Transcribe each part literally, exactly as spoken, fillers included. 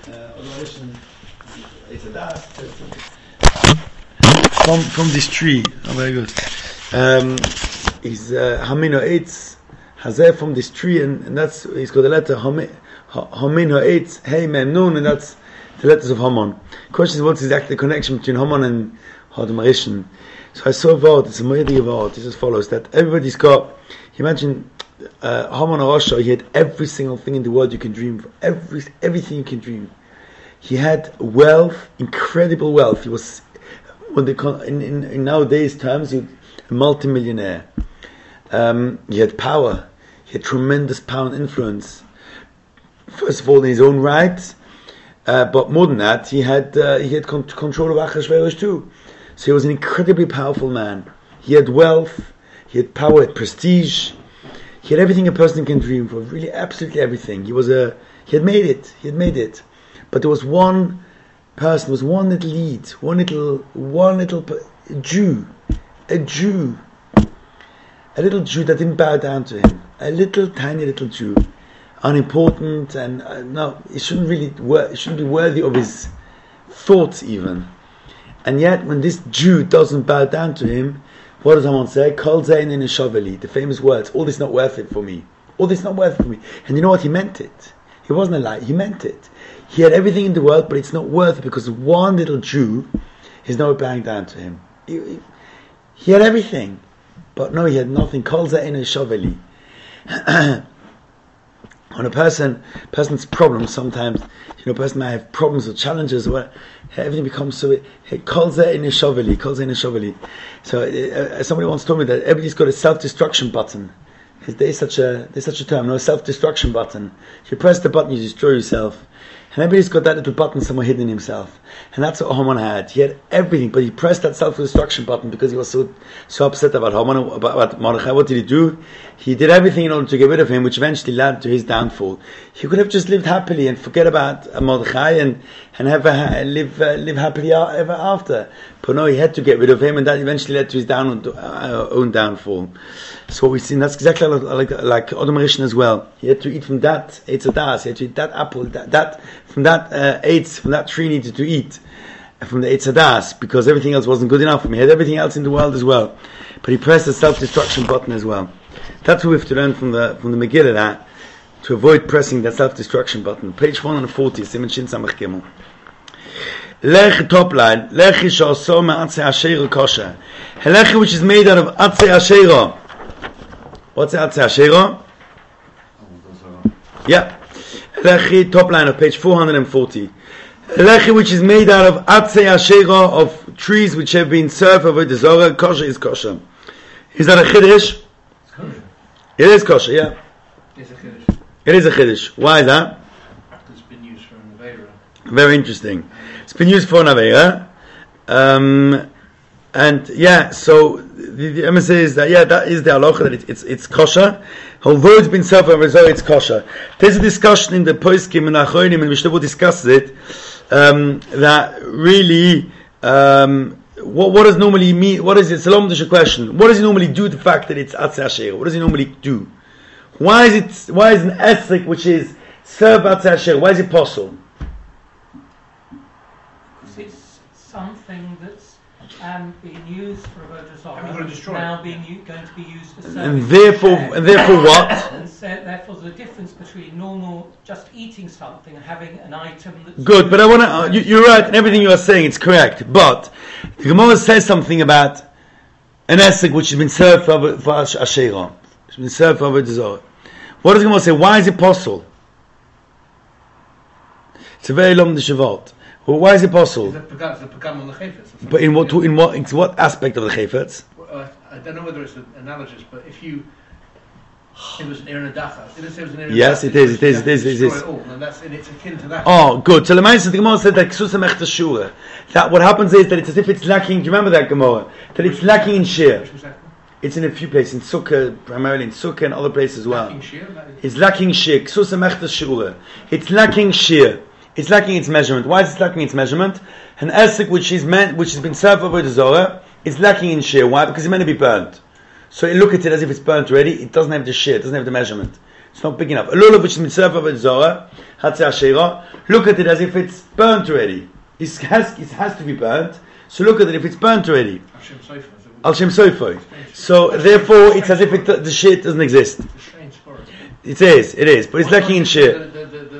from from this tree. Oh, very good. Um, he's Hamino Eitz Hazeh from this tree, and, and that's he's got the letter Hamino Eitz Hey Mem Nun, and that's the letters of Haman. The question is, what's exactly the connection between Haman and Hadamarishan? So I saw a word, it's a Moedige word, it's as follows, that everybody's got, you imagine, uh, Haman Arasha, he had every single thing in the world you can dream of, every, everything you can dream. He had wealth, incredible wealth. He was, when they, in, in, in nowadays terms, he was a multimillionaire. Um, he had power, he had tremendous power and influence. First of all, in his own right, uh, but more than that, he had uh, he had con- control of Achashverosh too. So he was an incredibly powerful man. He had wealth, he had power, had prestige, he had everything a person can dream of, really absolutely everything. He was a, he had made it, he had made it. But there was one person, there was one little lead, one little, one little Jew, a Jew, a little Jew that didn't bow down to him, a little tiny little Jew, unimportant, and uh, no, he shouldn't really, wor- he shouldn't be worthy of his thoughts even. And yet, when this Jew doesn't bow down to him, what does Haman say? Kol zein in shaveli, the famous words, all this is not worth it for me. All this is not worth it for me. And you know what? He meant it. He wasn't a lie. He meant it. He had everything in the world, but it's not worth it because one little Jew is not bowing down to him. He, he, he had everything, but no, he had nothing. Kol zein in shaveli. On a person, person's problems, sometimes, you know, a person may have problems or challenges, where everything becomes so. Calls in a shoveli, calls in a shoveli. So uh, somebody once told me that everybody's got a self-destruction button. There's such a there's such a term, no, a self-destruction button. If you press the button, you destroy yourself. And everybody's got that little button somewhere hidden in himself. And that's what Haman had. He had everything, but he pressed that self-destruction button because he was so so upset about Haman, about, about Mordechai. What did he do? He did everything in order to get rid of him, which eventually led to his downfall. He could have just lived happily and forget about uh, Mordechai and, and have a, live uh, live happily ever after. But no, he had to get rid of him, and that eventually led to his down, uh, own downfall. So what we see, and that's exactly like like, like Adam Rishon as well. He had to eat from that Eitz Hadas, he had to eat that apple, that, that from that uh, Eitz, from that tree he needed to eat, from the Eitz Hadas, because everything else wasn't good enough for him. He had everything else in the world as well, but he pressed the self-destruction button as well. That's what we have to learn from the from the Megillah, that to avoid pressing that self-destruction button. Page one forty, Siman Shin Samach Gimel. Lech top line, Lechi she'oso me'atzei asherah kosher. Lechi which is made out of atzei asherah. What's atzei asherah? Yeah. Lechi top line of page four forty. Lechi which is made out of atzei asherah, of trees which have been served over the Zorah, kosher is kosher. Is that a chiddush? It is kosher, yeah. It's a chiddush. It is a chiddush. Why is that? It's been used for an aveira. Very interesting. It's been used for an aveira. Um, and yeah, so the, the Emma says that, yeah, that is the halacha, that it, it's it's kosher. Although it's been served over Zohar, it's kosher. There's a discussion in the Poskim and Achronim, and Mishnah discusses it, um, that really, um, What, what does normally mean? What is it? Salam Disha question. What does it normally do? The fact that it's atzei asherah. What does it normally do? Why is it? Why is an esrik which is served atzei asherah? Why is it possible? Because it's something that's um, being used for avodah zarah, now being u- going to be used for service. And therefore, and therefore, what? And so, therefore, the difference between normal just eating something and having an item that's Good, but I want to. Uh, you, you're right, and everything you are saying it's correct. But the Gemara says something about an esek which has been served for, for asherah. It's been served for avodah zarah. What does the Gemara say? Why is it possible? It's a very long dishavot. Well, why is it possible? Is it pagam on the chayfetz? But in what in what in what aspect of the chayfetz? Uh, I don't know whether it's analogous, but if you it was an Aaron Adacha. Did it say it was an Aaron Yes, it is, it is, it is, it is. All, and, that's, and it's akin to that. Oh, good. So the Gemara, the Gemara said that Ksusa Mechta Shura. That what happens is that it's as if it's lacking. Do you remember that Gemara? That it's lacking in shear. It's in a few places, in Sukkah, primarily in Sukkah and other places as well. Lacking shear? It's lacking shear. Ksusa Mechta Shura. It's lacking shear. It's lacking its measurement. Why is it lacking its measurement? An esek which is meant, which has been served over the Zorah, is lacking in shear. Why? Because it's meant to be burnt. So you look at it as if it's burnt already. It doesn't have the shear. It doesn't have the measurement. It's not big enough. A lulav which is mitzvah of Zohar, Hatzeh Asherah, look at it as if it's burnt already. It has, it has to be burnt. So look at it if it's burnt already. Al Shem Sofer. So therefore, it's as if it, the shit doesn't exist. It is, it is, but it's lacking in shit.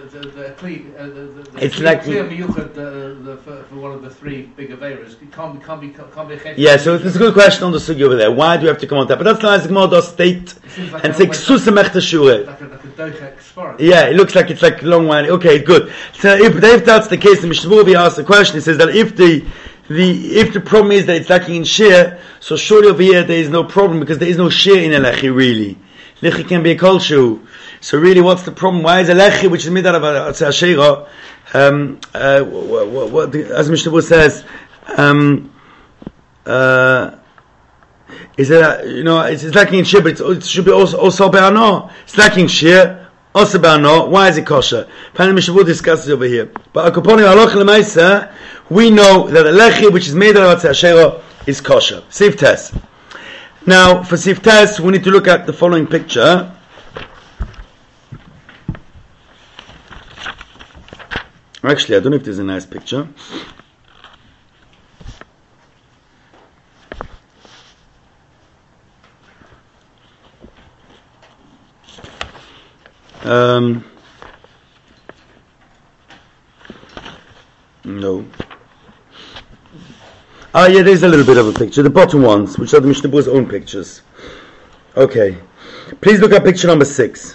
It's lacking. For one of the three big averas, it can't be, can't be, can't be. Yeah, so it's a good question on the sugi over there. Why do we have to come on that? But that's nice. The Gemara does state and say ksusa shure. Yeah, it looks like it's like long one. Okay, good. So if, if that's the case, the Mishnah will be asked the question. He says that if the the if the problem is that it's lacking in shear, so surely over here there is no problem because there is no shear in a lechi really. Lechi can be a kol shu. So really, what's the problem? Why is a lechi which is made out of a asherah? Um, uh, what, what, what the, as Mishnah says, um, uh, is it you know it's, it's lacking in shear, but it's, it should be also also be'ano. It's lacking shear, also be'ano. Why is it kosher? Apparently, Mishnah will discuss it over here. But akuponi halacha l'maisa, we know that a lechi which is made out of a asherah is kosher. Sif test. Now, for sif test, we need to look at the following picture. Actually, I don't know if there's a nice picture. Um, no. Ah, yeah, there's a little bit of a picture. The bottom ones, which are the Mishnah Berurah's own pictures. Okay. Please look at picture number six.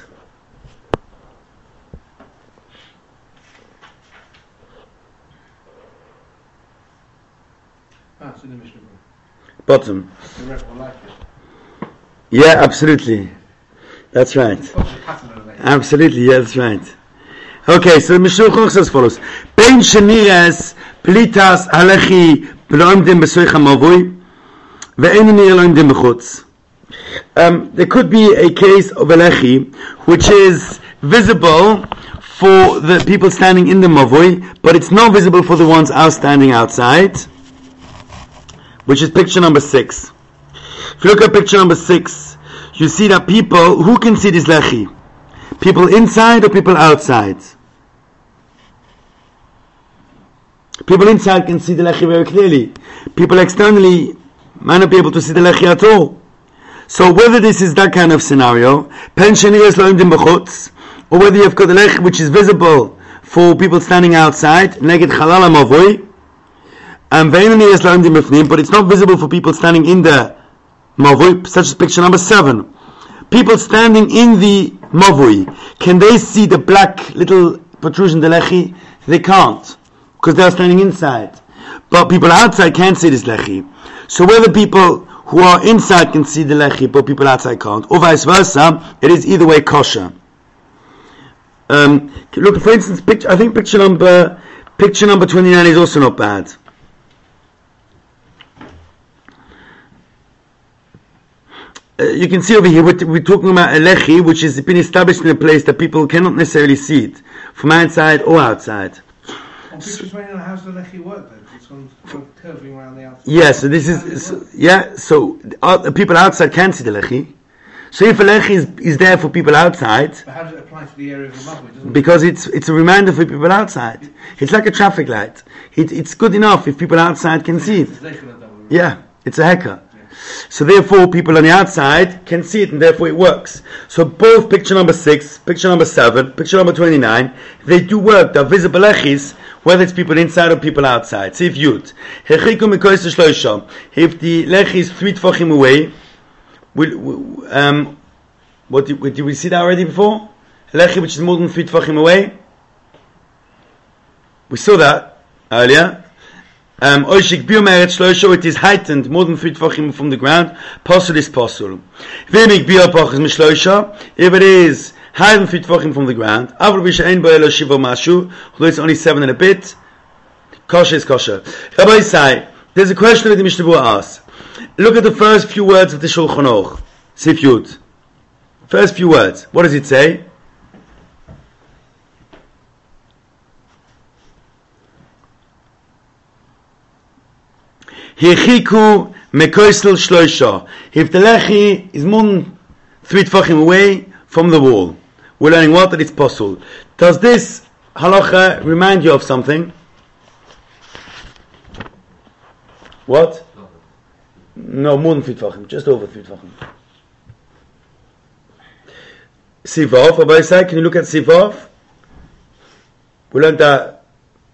In the Mishnah Berurah. Bottom. The rest will like it. Yeah, absolutely. That's right. Absolutely, yeah, that's right. Okay, so the Mishnah Berurah says as follows: Bein sheniras plitas halechi b'loimdim b'soich hamavui ve'ein nir loimdim b'chutz. Um, there could be a case of a lechi which is visible for the people standing in the mavui, but it's not visible for the ones out standing outside. Which is picture number six. If you look at picture number six, you see that people, who can see this lechi? People inside or people outside? People inside can see the lechi very clearly. People externally might not be able to see the lechi at all. So whether this is that kind of scenario, or whether you've got a lechi which is visible for people standing outside, neged chalal mavoi, Um, but it's not visible for people standing in the mavui, such as picture number seven. People standing in the mavui, can they see the black little protrusion, the lechi? They can't, because they are standing inside. But people outside can't see this lechi. So whether people who are inside can see the lechi, but people outside can't, or vice versa, it is either way kosher. Um, look, for instance, picture, I think picture number picture number twenty-nine is also not bad. Uh, you can see over here we're, we're talking about a lechi which has been established in a place that people cannot necessarily see it from outside or outside. On picture twenty-nine, how's the lechi work then? It's gone curving around the outside. Yeah, so this is so, yeah. So uh, the people outside can see the lechi. So if a lechi is, is there for people outside, but how does it apply to the area of the mavui? Because it's it's a reminder for people outside. It's like a traffic light. It, it's good enough if people outside can see it. Yeah, it's a hecker. So therefore people on the outside can see it and therefore it works. So both picture number six, picture number seven, picture number twenty-nine, they do work. They're visible lechis, whether it's people inside or people outside. See if Yud. If the lechi is three tefachim away, will, um, what did, did we see that already before? A lechi which is more than three tefachim away? We saw that earlier. Um, it is heightened more than three tefachim from the ground. Possul is possul. If it is higher than three tefachim from the ground, although it's only seven and a bit, kosher is kosher. Rabbi say, there's a question that the Mishnah Berurah asks. Look at the first few words of the Shulchan Aruch. Sif Yud. First few words. What does it say? Hichiku mekoisel shloisha. If the lechi is more than three tefachim away from the wall, we're learning what? That it's possible. Does this halacha remind you of something? What? No, more than three tvachim, just over three tvachim. Sivav, Rabbi Isai, can you look at Sivav? We learned that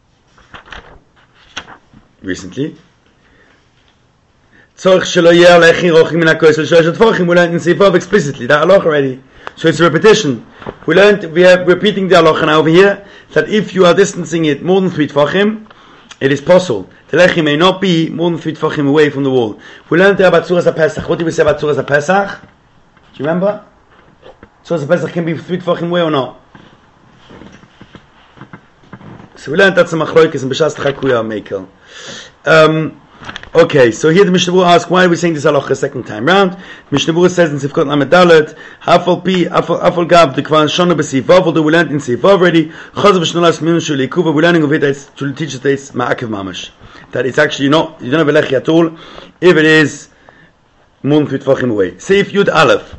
recently. Tzorich shelo yeh lechi rochim min hakois l'shlosh tvachim. We learned in Sivav explicitly that halacha already. So it's a repetition. We learned, we are repeating the halacha now over here, that if you are distancing it more than three tvachim, it is possible. The lechi may not be more than three tvachim away from the wall. We learned there about Tzuras HaPesach. What did we say about Tzuras HaPesach? Do you remember? Tzuras HaPesach can be three tvachim away or not? So we learned that's a machloikis and b'shas t'chakuya mekel. Um, okay, so here the Mishnah Berurah asks, why are we saying this halacha a second time round? Mishnah Berurah says in Sifkot Lamed Dalet, Hafal pi, Hafal gav, the kvan shona b'sivav, although we learned in sivav already, Chazav shnolas minun shul ikuva, we're learning of it it's, to teach us that it's ma'akev mamash. That it's actually not, you don't have a lechi at all, if it is more than three tvachim away. Seif Yud Aleph.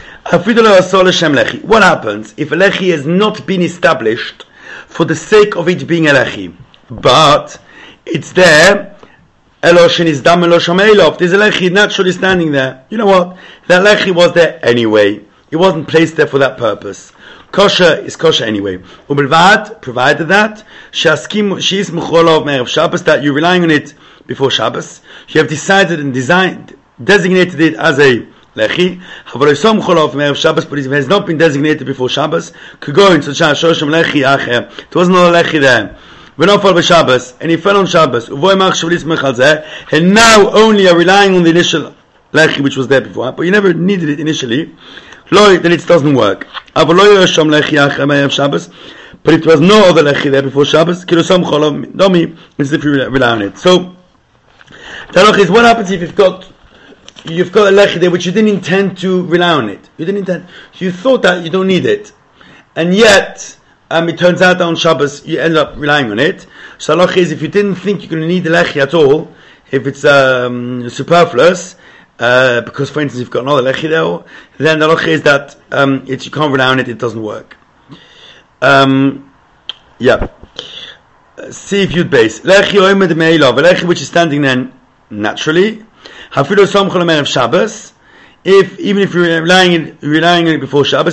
What happens if a lechi has not been established for the sake of it being a lechi, but it's there, Eloshin is dam Elosham Eilov, there's a lechi naturally standing there. You know what? That lechi was there anyway. It wasn't placed there for that purpose. Kosher is kosher anyway. Ubelvad, provided that, Shaskim she's Mecholov Me'erev Shabbos, that you're relying on it before Shabbos. You have decided and designed, designated it as a lechi. Havalosom Mecholov Me'erev Shabbos, but it has not been designated before Shabbos. Could go into Shosham lechi acher. There was no lechi there. V'nofal b'Shabbos, and he fell on Shabbos. Uvoy mach shvulis mechalzeh, and now only are relying on the initial lechi which was there before, but you never needed it initially. Lo, then it doesn't work. Avaloy yosham lechi acher me'erev Shabbos, but if there was no other lechi there before Shabbos, kilosom cholov domi, it's if you rely on it. So, the halach is, what happens if you've got you've got a lechi there which you didn't intend to rely on it? You didn't intend. You thought that you don't need it, and yet. Um, it turns out that on Shabbos you end up relying on it. So halach is, if you didn't think you're going to need the lechi at all, if it's um, superfluous, uh, because for instance you've got another lechi there, then the halach is that um, it's, you can't rely on it, it doesn't work. Um, yeah. See if you'd base. Lechi oimed me'elav, a lechi which is standing then naturally. Hafilu samchol erev Shabbos. If even if you're relying relying on it before Shabbos,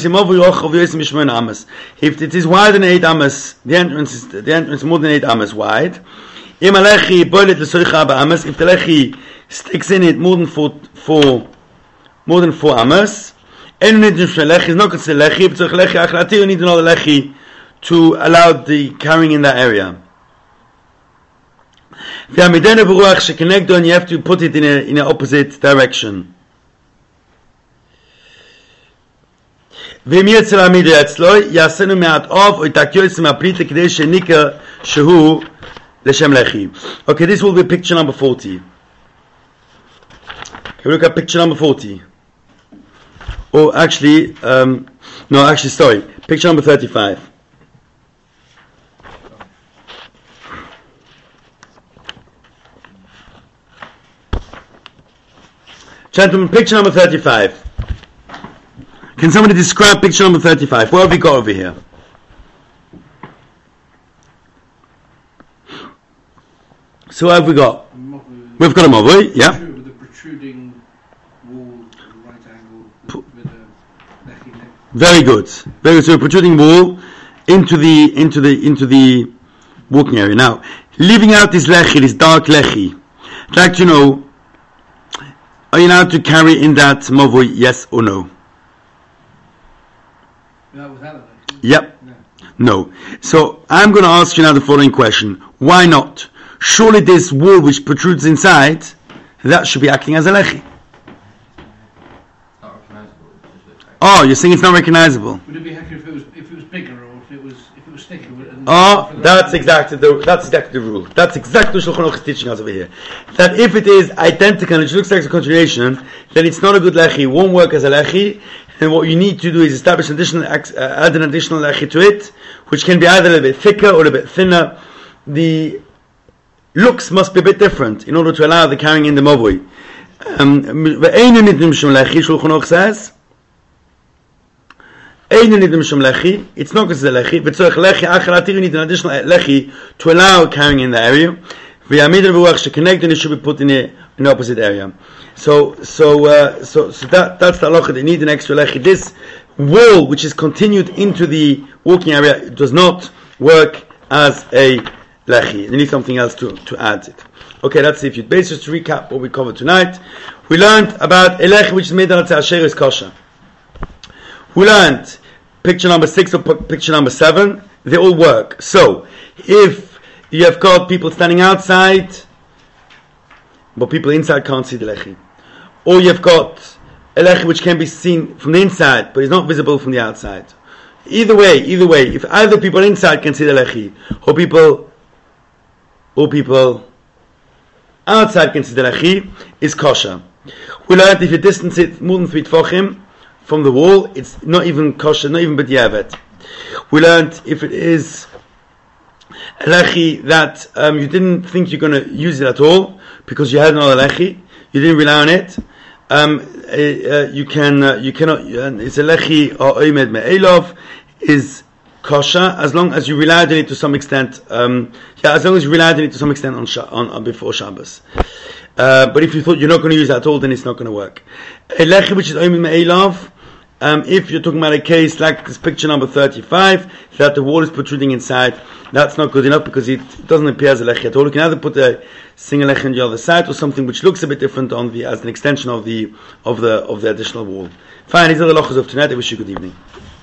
if it is wider than eight amas, the entrance is the entrance more than eight amas wide. If the lechi sticks in it more than four, four more than four amas, lechi is not considered lechi. If it's lechi, you need another lechi to allow the carrying in that area. And you have to put it in a in an opposite direction. ואם יצא להעמיד אצלו, יעשינו מעט אוף, או יתקעו אצלו מהפריט לכדי שניקר שהוא לשם לחי. Okay, this will be picture number forty. Can we look at picture number forty? Or actually, um, no, actually, sorry, picture number thirty-five. Gentlemen, picture number thirty-five. Can somebody describe picture number thirty-five? What have we got over here? So what have we got? We've got a mavoi, yeah. With a protruding wall at a right angle with a lechi neck. Very good. Very good. So a protruding wall into the into the into the walking area. Now, leaving out this lechi, this dark lechi. I'd like to know, are you allowed to carry in that mavoi, yes or no? No, without it. Yep. No. no. So I'm going to ask you now the following question. Why not? Surely this wall which protrudes inside, that should be acting as a lechi. Not recognizable. Oh, you're saying it's not recognizable. Would it be heck if it was if it was bigger or if it was if it was thicker? Oh, that's exactly the that's exactly the rule. That's exactly what Shulchan Aruch is teaching us over here. That if it is identical and it looks like a continuation, then it's not a good lechi. It won't work as a lechi. And what you need to do is establish an additional, uh, add an additional lechi to it, which can be either a little bit thicker or a little bit thinner. The looks must be a bit different in order to allow the carrying in the mavoi. Um, Shulchan Aruch says, It's not because it's a lechi. You need an additional lechi to allow carrying in the area. And it should be put in the, in the opposite area. So, so, uh, so, so that that's the halacha. They need an extra lechi. This wall, which is continued into the walking area, does not work as a lechi. You need something else to, to add it. Okay, that's it. Basically, just to recap what we covered tonight, we learned about a lechi which is made out of asher is kosher. We learned picture number six or picture number seven. They all work. So, if you have got people standing outside, but people inside can't see the lechi, or you have got a lechi which can be seen from the inside, but is not visible from the outside. Either way, either way, if either people inside can see the lechi, or people, or people outside can see the lechi, is kosher. We learned if you distance it more than three tefachim from the wall, it's not even kosher, not even b'diavad. We learned if it is a lechi that um, you didn't think you're going to use it at all because you had another lechi, you didn't rely on it. Um, uh, uh, you can, uh, you cannot. Uh, it's a lechi or oimed me'elov is kosher as long as you relied on it to some extent. Um, yeah, as long as you relied on it to some extent on, on, on before Shabbos. Uh, but if you thought you're not going to use that at all, then it's not going to work. A lechi which is oimed me'elov. Um, if you're talking about a case like this picture number thirty-five, that the wall is protruding inside, that's not good enough because it doesn't appear as a lechi at all. You can either put a single lechi on the other side or something which looks a bit different on the as an extension of the of the of the additional wall. Fine, these are the lochos of tonight. I wish you a good evening.